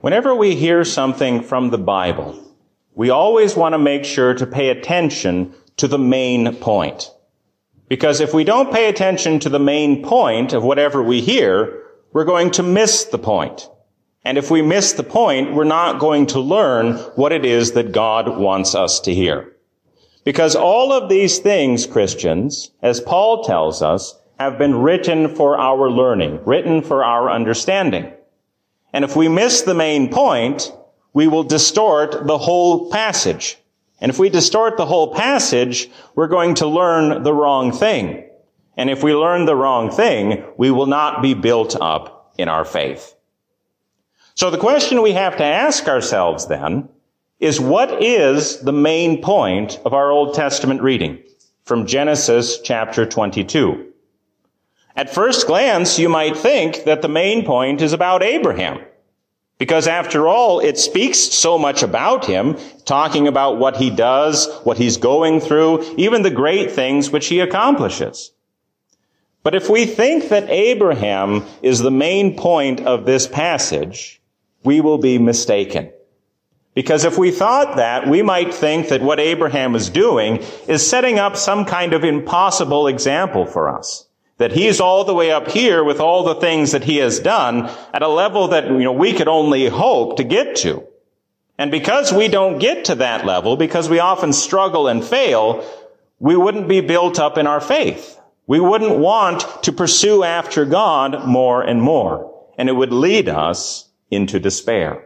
Whenever we hear something from the Bible, we always want to make sure to pay attention to the main point. Because if we don't pay attention to the main point of whatever we hear, we're going to miss the point. And if we miss the point, we're not going to learn what it is that God wants us to hear. Because all of these things, Christians, as Paul tells us, have been written for our learning, written for our understanding. And if we miss the main point, we will distort the whole passage. And if we distort the whole passage, we're going to learn the wrong thing. And if we learn the wrong thing, we will not be built up in our faith. So the question we have to ask ourselves then is, what is the main point of our Old Testament reading from Genesis chapter 22? At first glance, you might think that the main point is about Abraham, because after all, it speaks so much about him, talking about what he does, what he's going through, even the great things which he accomplishes. But if we think that Abraham is the main point of this passage, we will be mistaken. Because if we thought that, we might think that what Abraham is doing is setting up some kind of impossible example for us. That he's all the way up here with all the things that he has done at a level that, we could only hope to get to. And because we don't get to that level, because we often struggle and fail, we wouldn't be built up in our faith. We wouldn't want to pursue after God more and more. And it would lead us into despair.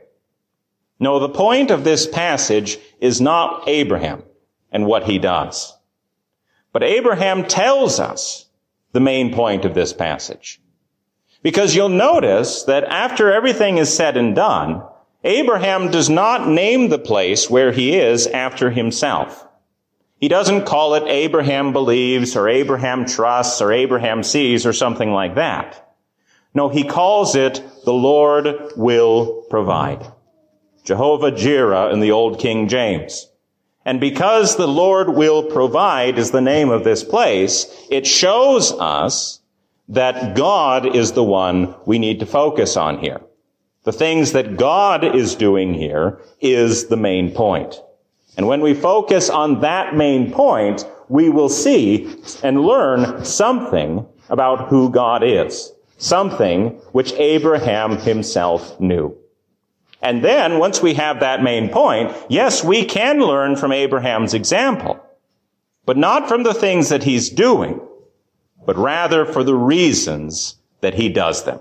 No, the point of this passage is not Abraham and what he does. But Abraham tells us the main point of this passage. Because you'll notice that after everything is said and done, Abraham does not name the place where he is after himself. He doesn't call it Abraham believes or Abraham trusts or Abraham sees or something like that. No, he calls it the Lord will provide. Jehovah Jireh in the Old King James. And because the Lord will provide is the name of this place, it shows us that God is the one we need to focus on here. The things that God is doing here is the main point. And when we focus on that main point, we will see and learn something about who God is. Something which Abraham himself knew. And then, once we have that main point, yes, we can learn from Abraham's example, but not from the things that he's doing, but rather for the reasons that he does them.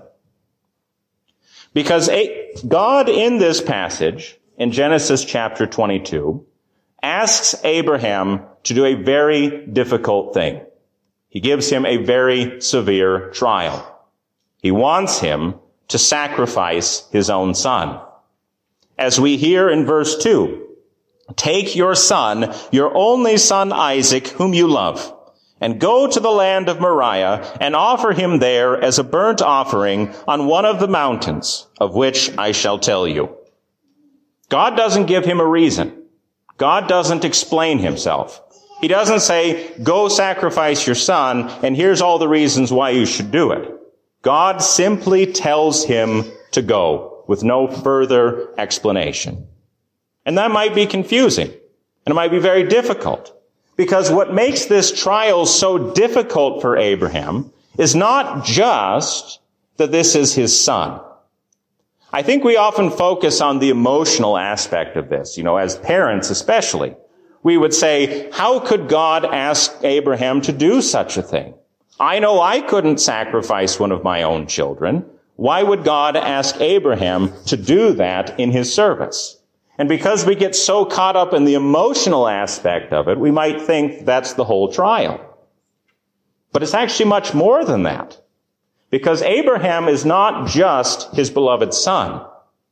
Because God in this passage, in Genesis chapter 22, asks Abraham to do a very difficult thing. He gives him a very severe trial. He wants him to sacrifice his own son. As we hear in verse 2, take your son, your only son Isaac, whom you love, and go to the land of Moriah and offer him there as a burnt offering on one of the mountains, of which I shall tell you. God doesn't give him a reason. God doesn't explain himself. He doesn't say, go sacrifice your son, and here's all the reasons why you should do it. God simply tells him to go, with no further explanation. And that might be confusing, and it might be very difficult, because what makes this trial so difficult for Abraham is not just that this is his son. I think we often focus on the emotional aspect of this, as parents especially. We would say, how could God ask Abraham to do such a thing? I know I couldn't sacrifice one of my own children. Why would God ask Abraham to do that in his service? And because we get so caught up in the emotional aspect of it, we might think that's the whole trial. But it's actually much more than that. Because Abraham is not just his beloved son.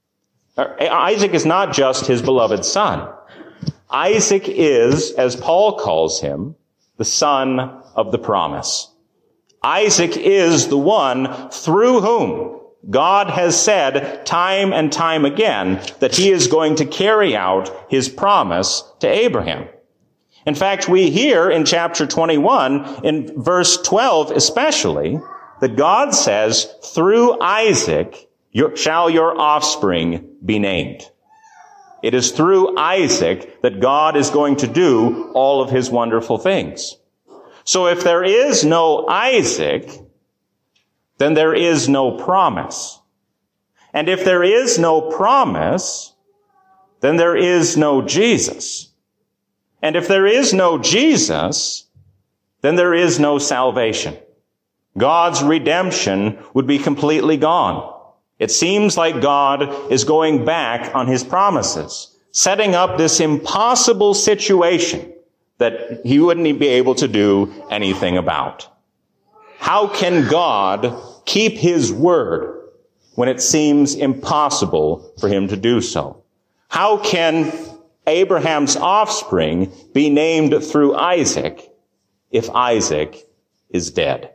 Isaac is not just his beloved son. Isaac is, as Paul calls him, the son of the promise. Isaac is the one through whom God has said time and time again that he is going to carry out his promise to Abraham. In fact, we hear in chapter 21, in verse 12 especially, that God says, through Isaac, shall your offspring be named. It is through Isaac that God is going to do all of his wonderful things. So if there is no Isaac, then there is no promise. And if there is no promise, then there is no Jesus. And if there is no Jesus, then there is no salvation. God's redemption would be completely gone. It seems like God is going back on his promises, setting up this impossible situation that he wouldn't be able to do anything about. How can God keep his word when it seems impossible for him to do so? How can Abraham's offspring be named through Isaac if Isaac is dead?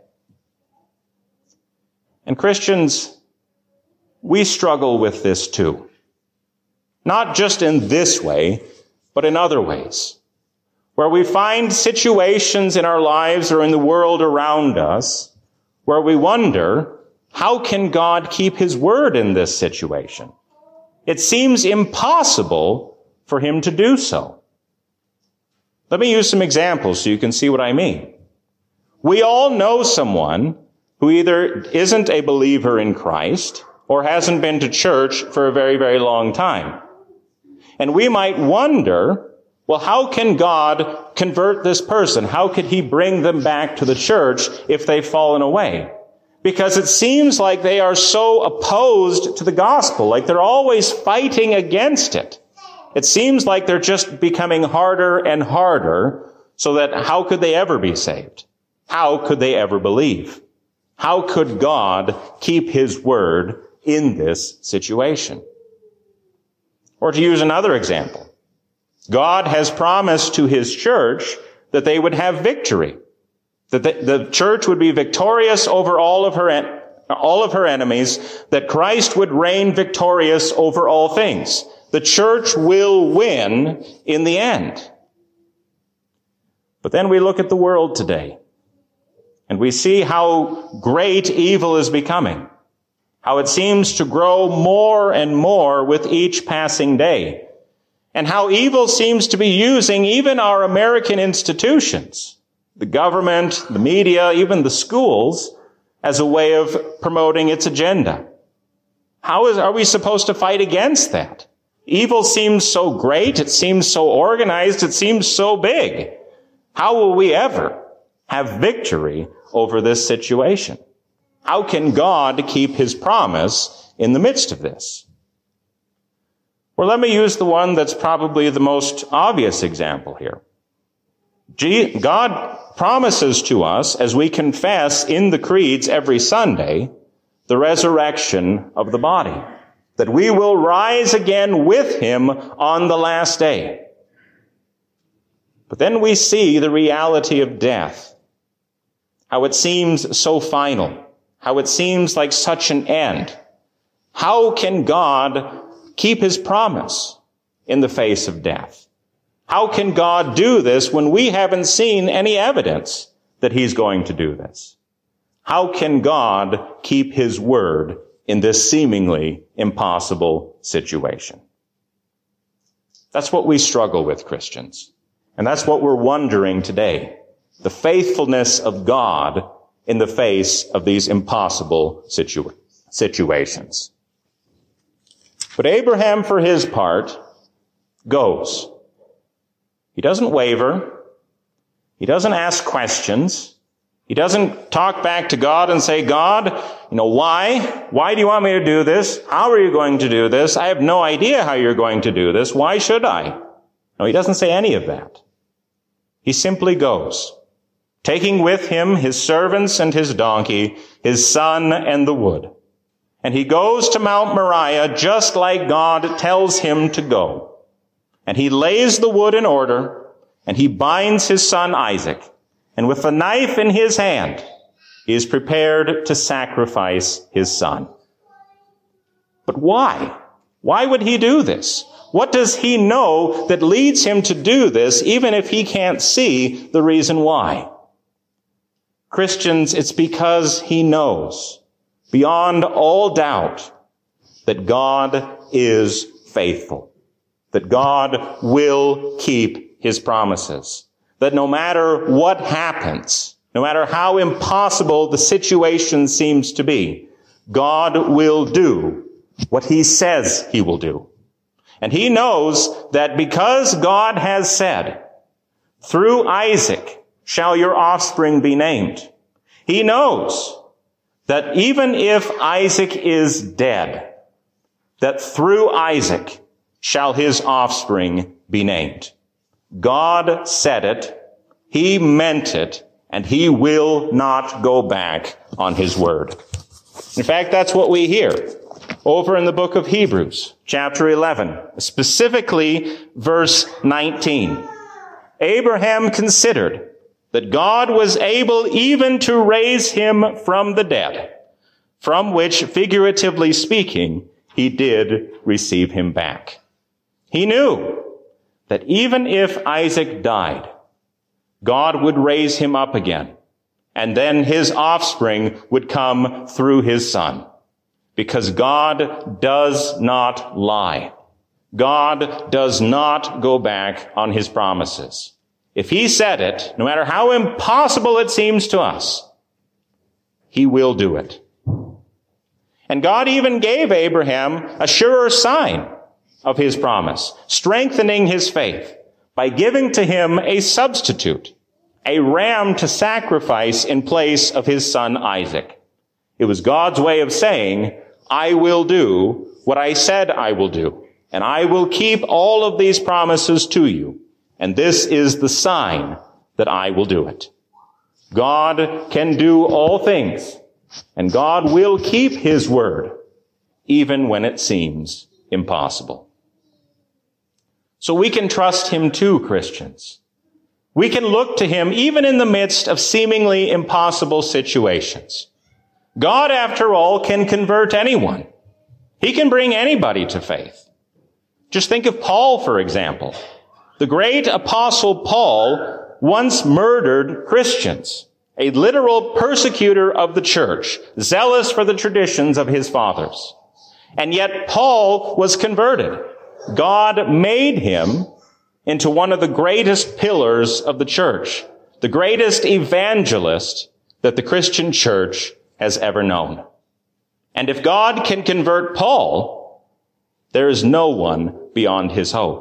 And Christians, we struggle with this too. Not just in this way, but in other ways, where we find situations in our lives or in the world around us where we wonder, how can God keep his word in this situation? It seems impossible for him to do so. Let me use some examples so you can see what I mean. We all know someone who either isn't a believer in Christ or hasn't been to church for a very, very long time. And we might wonder, well, how can God convert this person? How could he bring them back to the church if they've fallen away? Because it seems like they are so opposed to the gospel, like they're always fighting against it. It seems like they're just becoming harder and harder, so that how could they ever be saved? How could they ever believe? How could God keep his word in this situation? Or to use another example, God has promised to his church that they would have victory, that the church would be victorious over all of her enemies, that Christ would reign victorious over all things. The church will win in the end. But then we look at the world today, and we see how great evil is becoming, how it seems to grow more and more with each passing day, and how evil seems to be using even our American institutions, the government, the media, even the schools, as a way of promoting its agenda. Are we supposed to fight against that? Evil seems so great, it seems so organized, it seems so big. How will we ever have victory over this situation? How can God keep his promise in the midst of this? Or let me use the one that's probably the most obvious example here. God promises to us, as we confess in the creeds every Sunday, the resurrection of the body, that we will rise again with him on the last day. But then we see the reality of death, how it seems so final, how it seems like such an end. How can God keep his promise in the face of death? How can God do this when we haven't seen any evidence that he's going to do this? How can God keep his word in this seemingly impossible situation? That's what we struggle with, Christians. And that's what we're wondering today. The faithfulness of God in the face of these impossible situations. But Abraham, for his part, goes. He doesn't waver. He doesn't ask questions. He doesn't talk back to God and say, God, why? Why do you want me to do this? How are you going to do this? I have no idea how you're going to do this. Why should I? No, he doesn't say any of that. He simply goes, taking with him his servants and his donkey, his son and the wood. And he goes to Mount Moriah just like God tells him to go. And he lays the wood in order, and he binds his son Isaac. And with the knife in his hand, he is prepared to sacrifice his son. But why? Why would he do this? What does he know that leads him to do this, even if he can't see the reason why? Christians, it's because he knows, beyond all doubt, that God is faithful, that God will keep his promises, that no matter what happens, no matter how impossible the situation seems to be, God will do what he says he will do. And he knows that because God has said, through Isaac shall your offspring be named, he knows that even if Isaac is dead, that through Isaac shall his offspring be named. God said it, he meant it, and he will not go back on his word. In fact, that's what we hear over in the book of Hebrews, chapter 11, specifically verse 19. Abraham considered that God was able even to raise him from the dead, from which, figuratively speaking, he did receive him back. He knew that even if Isaac died, God would raise him up again, and then his offspring would come through his son. Because God does not lie. God does not go back on his promises. If he said it, no matter how impossible it seems to us, he will do it. And God even gave Abraham a surer sign of his promise, strengthening his faith by giving to him a substitute, a ram to sacrifice in place of his son Isaac. It was God's way of saying, I will do what I said I will do, and I will keep all of these promises to you, and this is the sign that I will do it. God can do all things, and God will keep his word, even when it seems impossible. So we can trust him too, Christians. We can look to him even in the midst of seemingly impossible situations. God, after all, can convert anyone. He can bring anybody to faith. Just think of Paul, for example. The great apostle Paul once murdered Christians, a literal persecutor of the church, zealous for the traditions of his fathers. And yet Paul was converted. God made him into one of the greatest pillars of the church, the greatest evangelist that the Christian church has ever known. And if God can convert Paul, there is no one beyond his hope.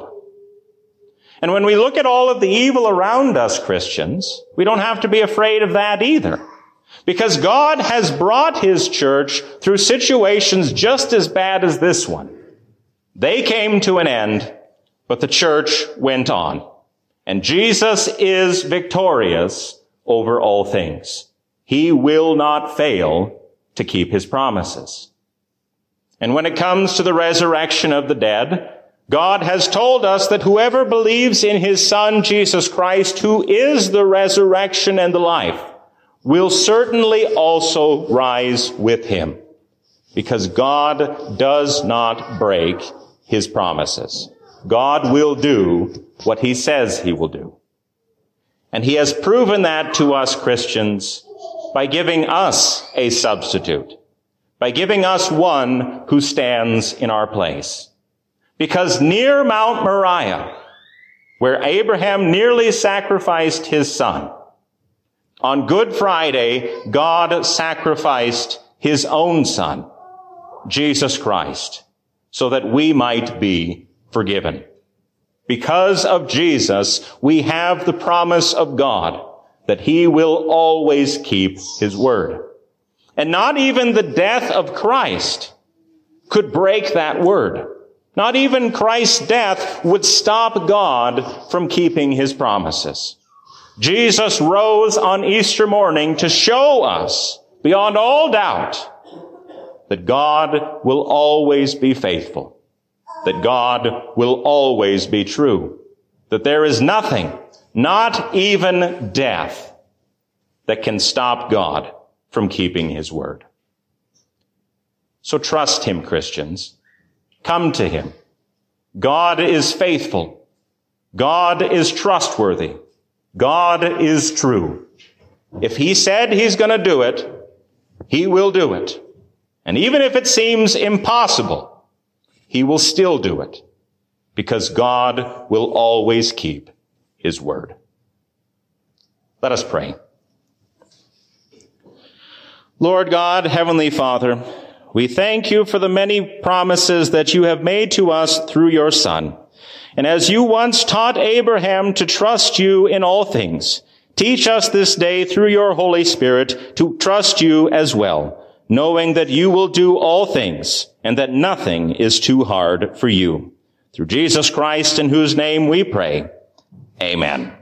And when we look at all of the evil around us, Christians, we don't have to be afraid of that either. Because God has brought his church through situations just as bad as this one. They came to an end, but the church went on. And Jesus is victorious over all things. He will not fail to keep his promises. And when it comes to the resurrection of the dead, God has told us that whoever believes in his Son, Jesus Christ, who is the resurrection and the life, will certainly also rise with him, because God does not break his promises. God will do what he says he will do. And he has proven that to us Christians by giving us a substitute, by giving us one who stands in our place. Because near Mount Moriah, where Abraham nearly sacrificed his son, on Good Friday, God sacrificed his own son, Jesus Christ, so that we might be forgiven. Because of Jesus, we have the promise of God that he will always keep his word. And not even the death of Christ could break that word. Not even Christ's death would stop God from keeping his promises. Jesus rose on Easter morning to show us, beyond all doubt, that God will always be faithful, that God will always be true, that there is nothing, not even death, that can stop God from keeping his word. So trust him, Christians. Come to him. God is faithful. God is trustworthy. God is true. If he said he's going to do it, he will do it. And even if it seems impossible, he will still do it, because God will always keep his word. Let us pray. Lord God, Heavenly Father, we thank you for the many promises that you have made to us through your Son. And as you once taught Abraham to trust you in all things, teach us this day through your Holy Spirit to trust you as well, knowing that you will do all things and that nothing is too hard for you. Through Jesus Christ, in whose name we pray. Amen.